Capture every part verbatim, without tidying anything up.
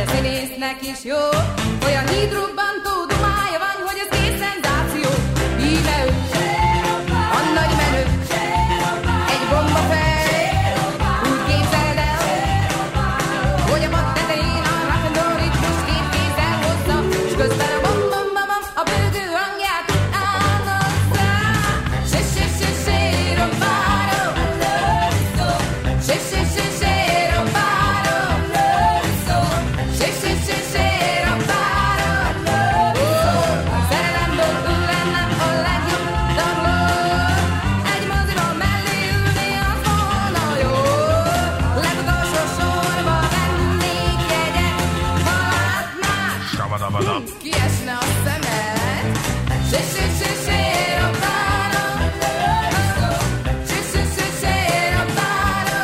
a színésznek is jó. Olyan hídrobbantó dumája van, hogy ez kész szenzáció. Íme ő, a nagy menő, egy bomba fej. Úgy képzeld el, hogy a pad tetején a rock'n'roll ritmus két kézzel hozza, s közben a bom bom bom bom a bőgő hangját álmodza. Se se se se rombáro, se se se se rombáro, se se se se rombáro. Szerelemből ülnem a legjobb dalról, egy moziban mellé ülni az volna jó. Legutolsó sorba vennék jegyet, ha látnák, kiesne a szemed. Se se se se rombáro, se se se se rombáro.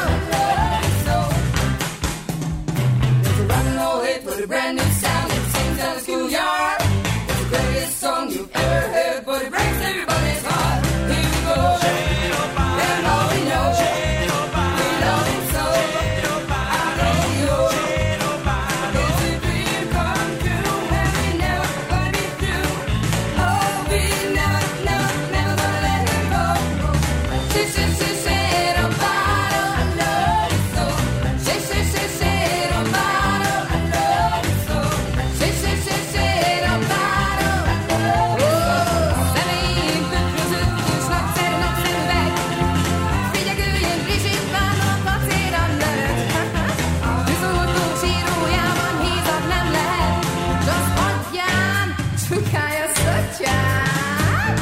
There's a rock and roll hit with a brand new sound. It sings down the schoolyard. It's the greatest song you've ever heard, but it breaks everybody's heart. Here we go. And all we know, we love him so. Our radio is a dream come true, and we never gonna be through. Oh, we never, never, never gonna let him go. Se se se se rombaro, I love you so. Se se se se rombaro, I love you so. Se se se se rombaro, I love you so. Szemeim tükrözött és nagyszerű, nagyszerűek. Figyelgőjén Brigitte Bardot a célra nőtt. Tűzoltó sírójában hízat nem lehet, s az agyán csukálja szötyát.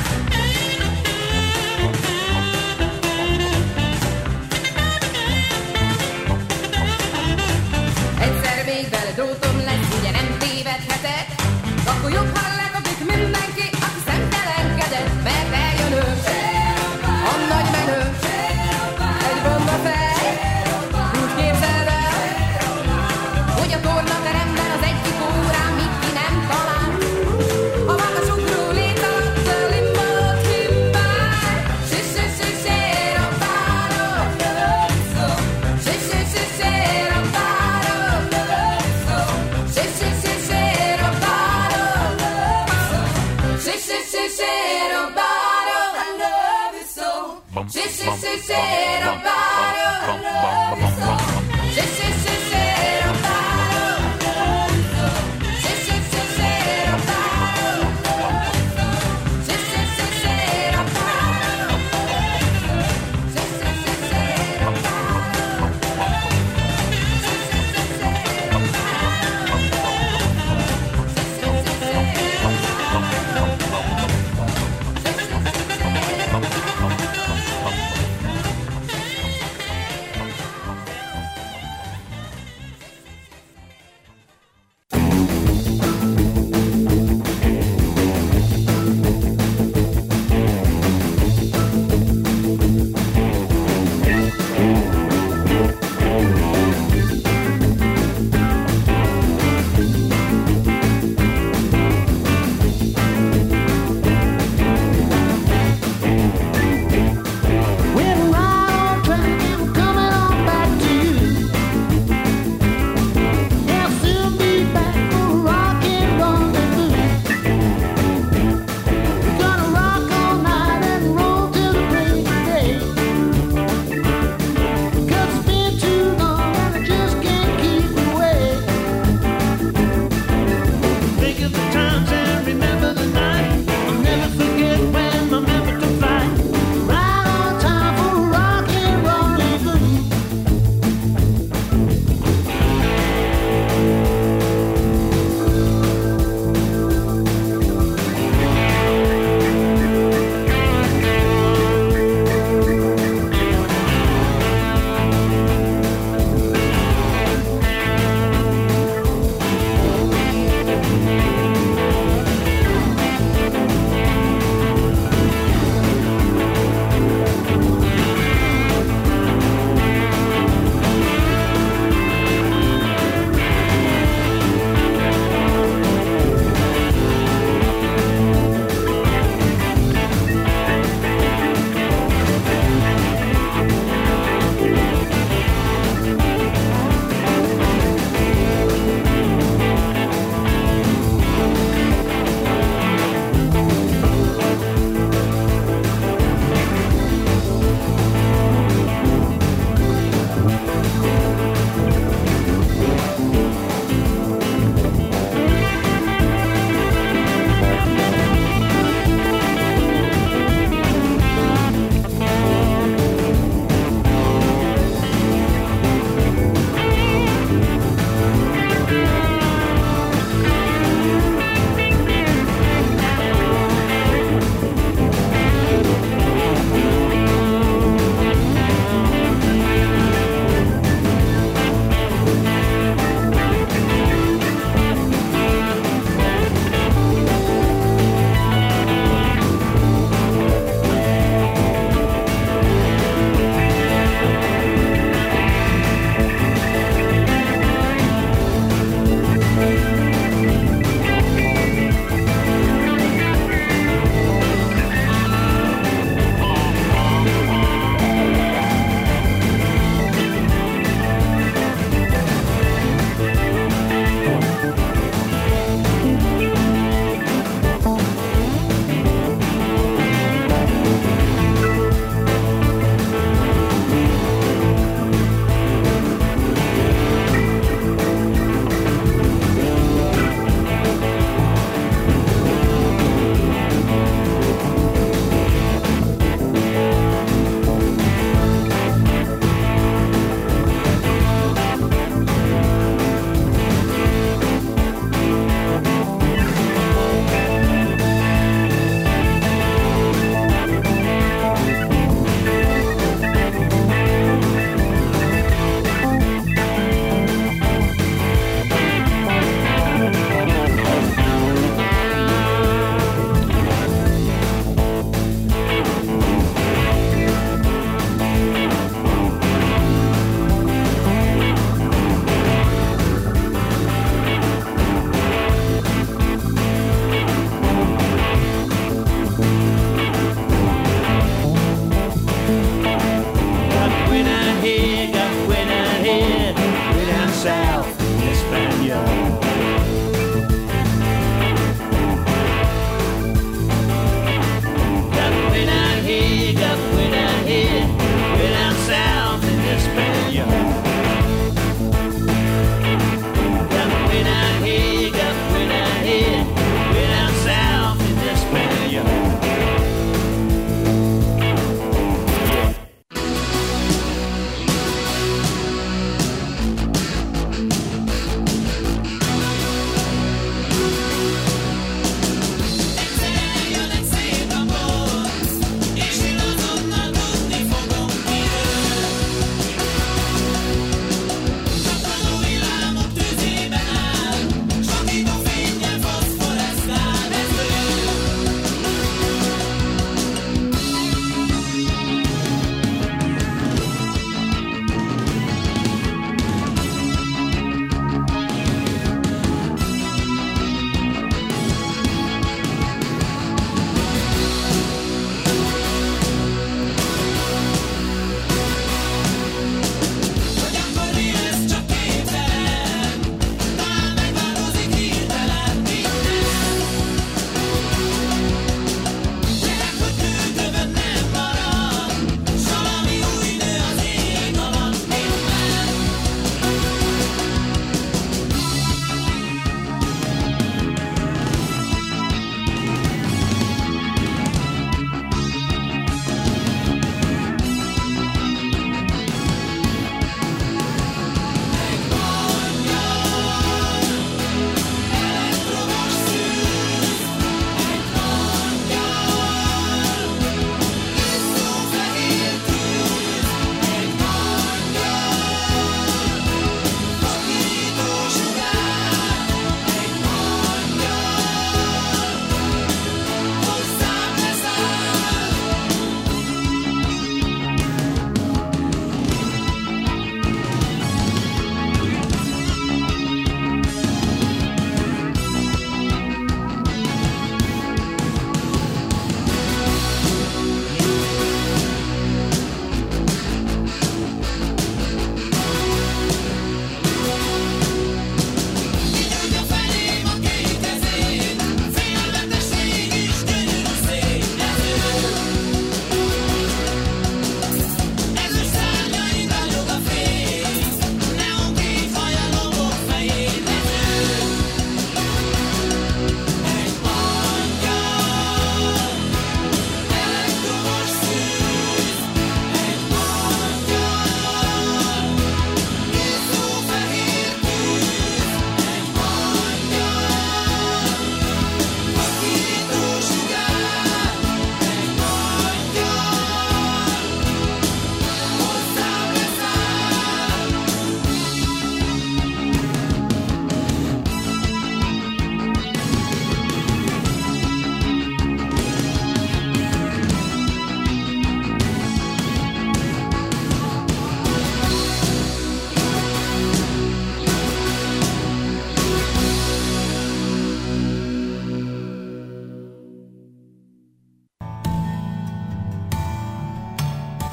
Egyszer még vele drótom lesz, ugye nem tévedhetek. Akkor jobb, ha lekapik mindenki, aki szemtelenkedett. Mert eljön ő, a nagy menő, egy bomba fej. Úgy képzeld el, hogy a tornateremben az egyik órán mit ki nem talál. A magasugró lét alatt a limbót himbál. Se se se se rombáro, se se se se rombáro, se se se se rombáro, se se se se rombáro, I love you so. Se se se se rombáro, I love you so. Se se se se rombáro, se se se se rombáro, se se se se rombáro, se se se se rombáro.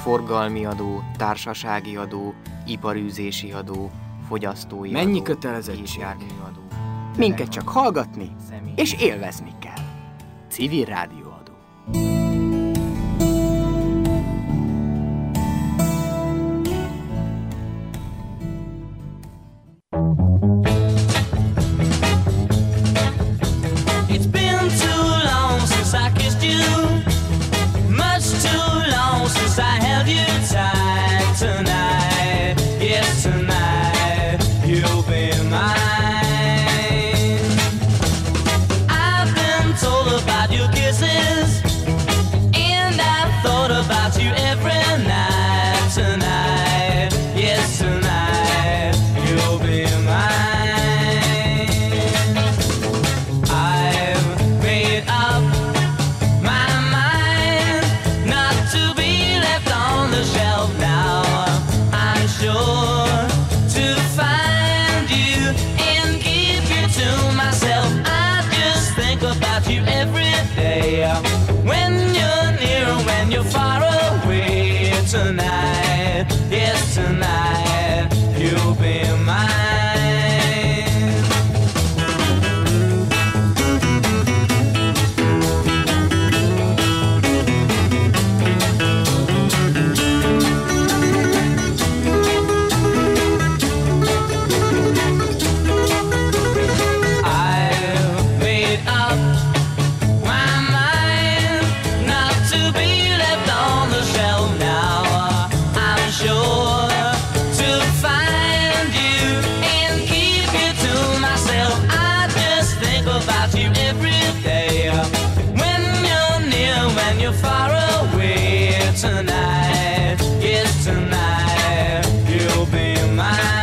forgalmi adó, társasági adó, iparűzési adó, fogyasztói Mennyi adó, kötelezettség? gépjárműadó. Minket csak hallgatni és élvezni kell. Civil rádióadó. It's been too long since I kissed you, much too long since I held you tight. Tonight, yes tonight, you'll be mine. I've been told about your kisses, and I've thought about you every night. Tonight, yes tonight, you'll be mine. I've made up my mind not to be left on the shelf now. I'm sure to find you and keep you to myself. I just think about you every day, when you're near, when you're far away. Tonight, yes tonight, you'll be mine. I've made up my mind not to be left on the shelf now. I'm sure to find you and keep you to myself. I just think about you every day, when you're near, when you're far away. Tonight, yes tonight, you'll be mine.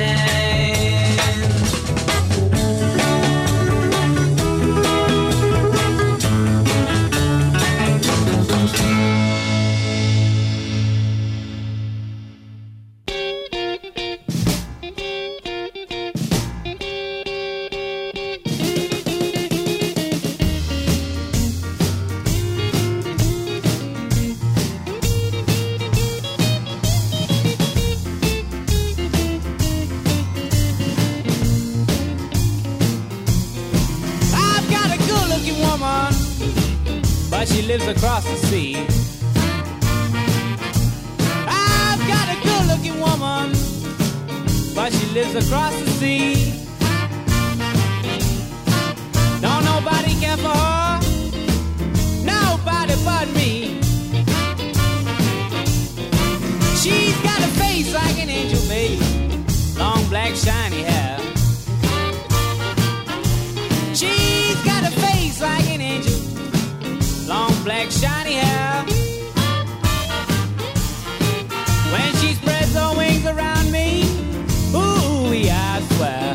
I've got a good-looking woman, but she lives across the sea. I've got a good-looking woman, but she lives across the sea. Don't nobody care for her, nobody but me. She's got a face like an angel, babe, long black shiny hair. She's got a face like an angel, long black shiny hair. When she spreads her wings around me, ooh, I swear.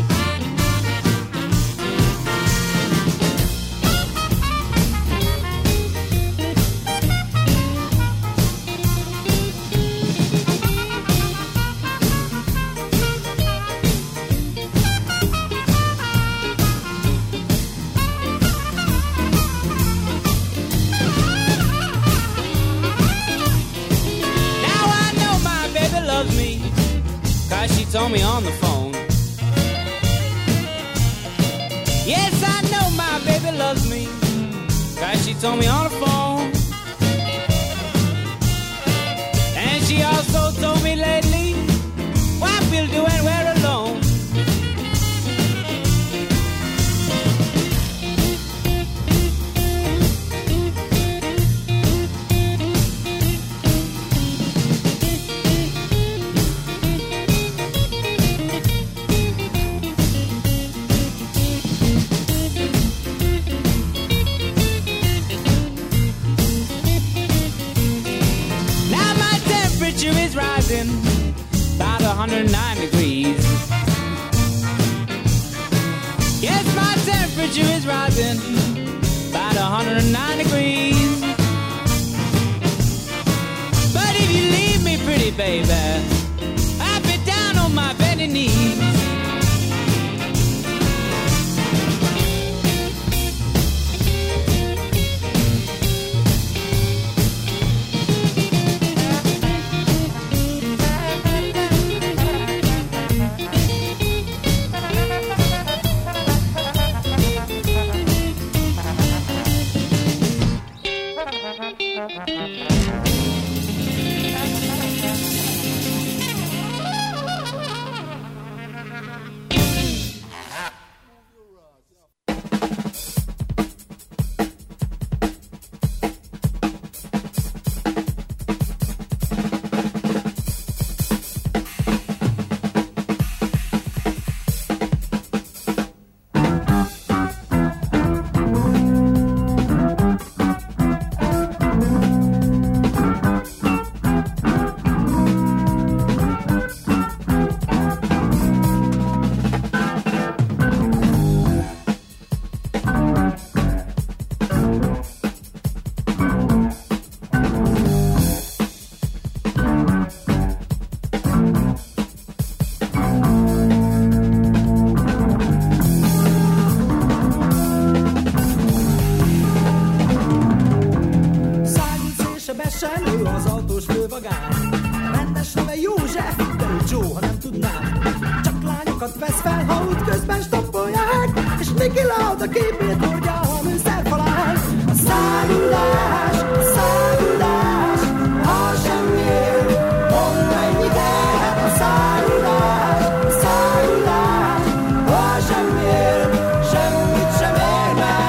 Now I know my baby loves me, 'cause she told me on the phone. Yes, I know my baby loves me, 'cause she told me on the phone. And she also told me lately what we'll do when we're alone. Now my temperature is rising about one hundred nine degrees. Yes, my temperature is rising about one hundred nine degrees. But if you leave me, pretty baby, I'll be down on my bended knees. az autós fővagán. Rendes neve József, de ő Joe, ha nem tudnám. Csak lányokat vesz fel, ha útközben stoppolják, és Niki Lauda képét hordja a műszerfalán. A szállítás, a szállítás, ha semmiért, mondd mennyi tehet a szállítás, a szállítás, ha semmiért, semmit sem ér meg.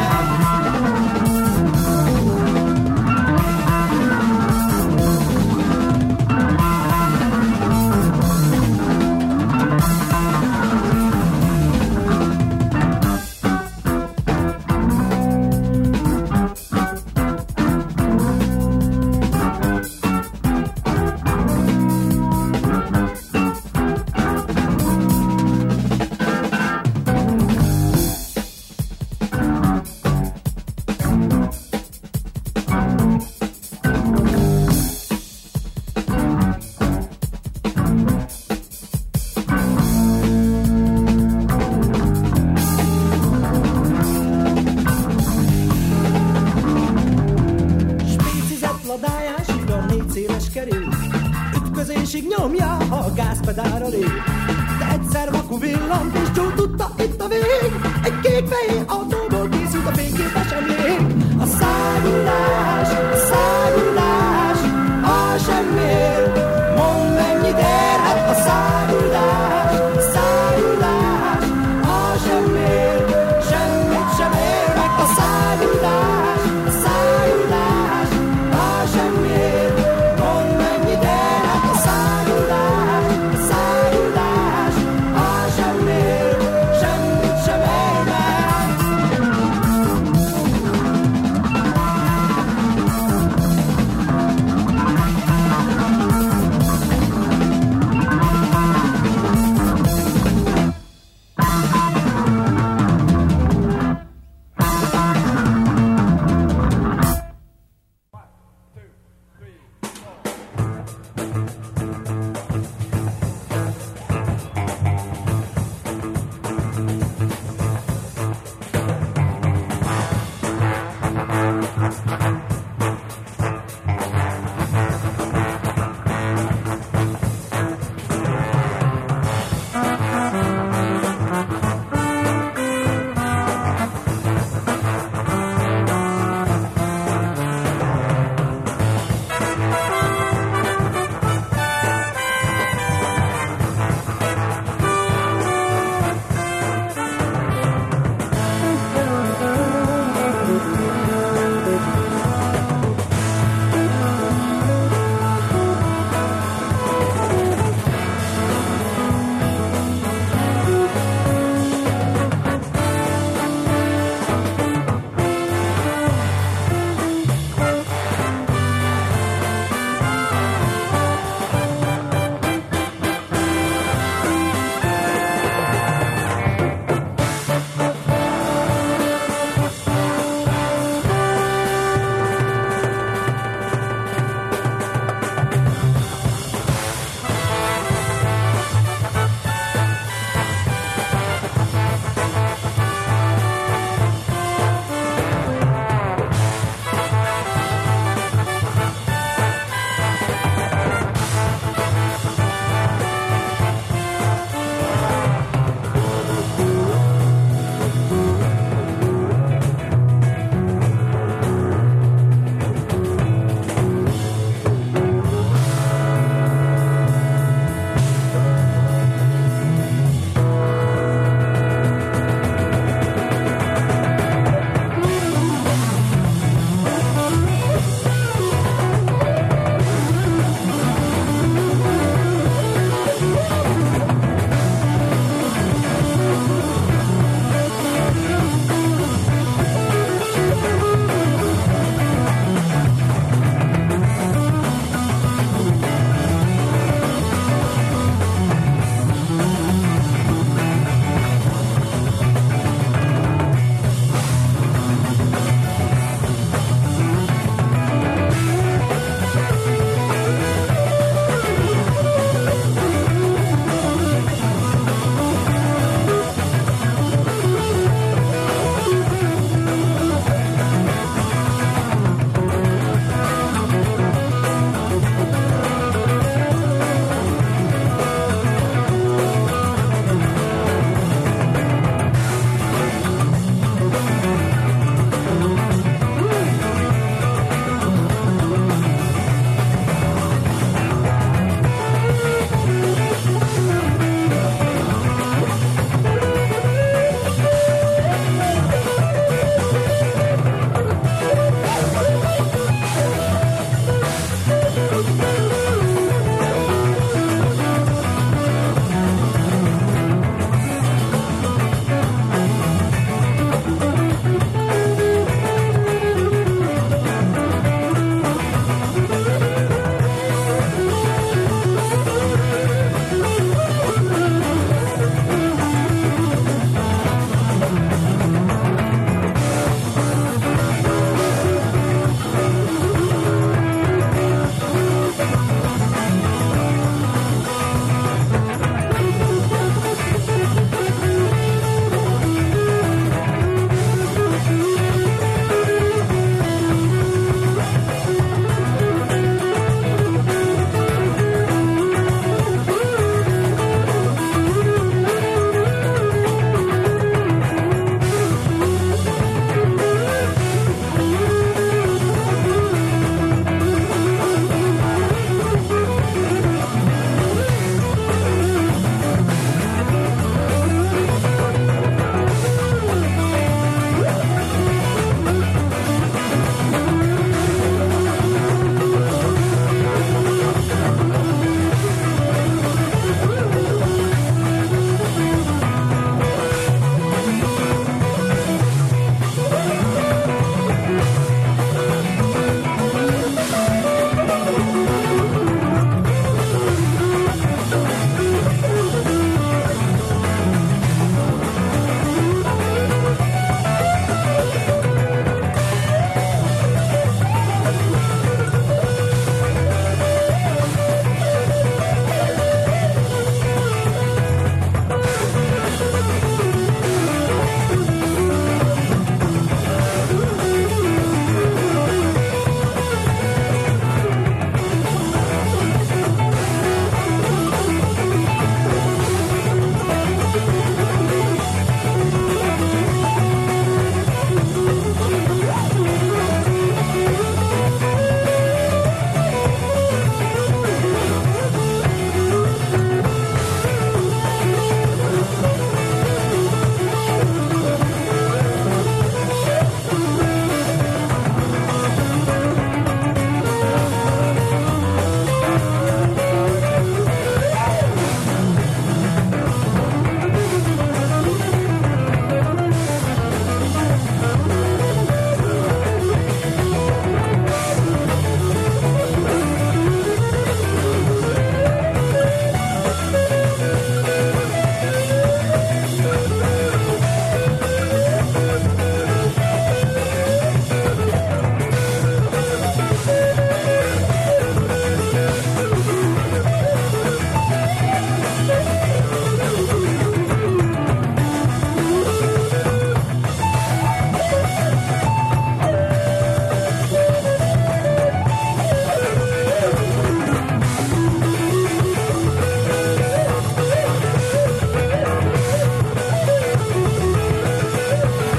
Nyomja, ha a gázpedálra lép. De egyszer vaku villant, és Joe tudta, itt a vég. Egy kék fehér autóból készült a fényképes emlék.